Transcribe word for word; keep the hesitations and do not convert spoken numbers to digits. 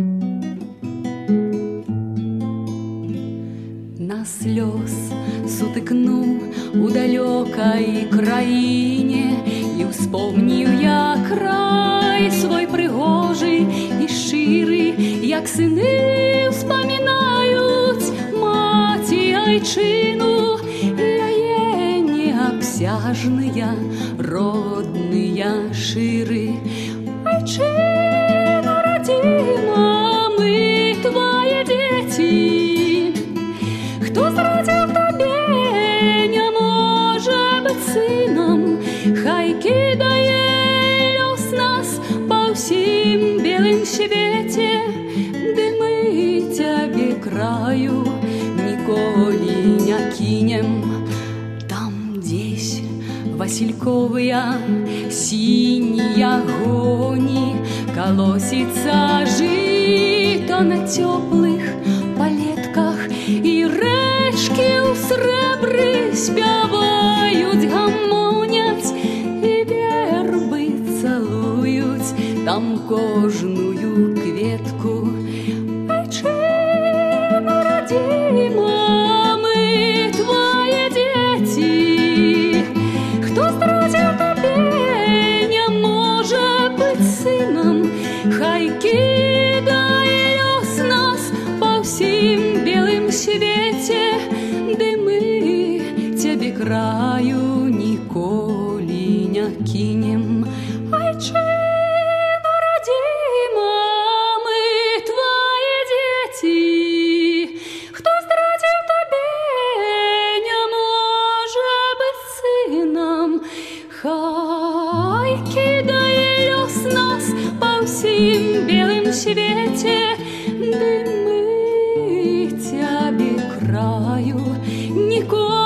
На слёз сутыкну у далёкай краіне, і успомнію я край свой прыгожы і шчыры, як сыны успамінаюць маці айчыну, яе неабсяжныя родныя шыры. Айчына радзіма, мы твае дзеці, хто зрадзіў табе, не можа быць сынам, хай кідае лёс нас па ўсім белым свеце, ды мы цябе краю ніколі не кінем. Там дзесь васільковыя сінія гоні, калосіцца жыта на цёплых палетках, і рэчкі ў срэбры спяваюць, гамоняць, і вербы цалуюць там кожную кветку. Айчына радзіма, мы твае дзеці, хто здрадзіў табе, не можа быць сынам, хай кідае лёс нас па ўсім белым свеце, ды мы цябе краю ніколі не кінем. Айчына радзіма, мы твае дзеці, хто здрадзіў табе, не можа быць сынам, хай кідае лёс нас па ўсім белым свеце, ды мы цябе краю ніколі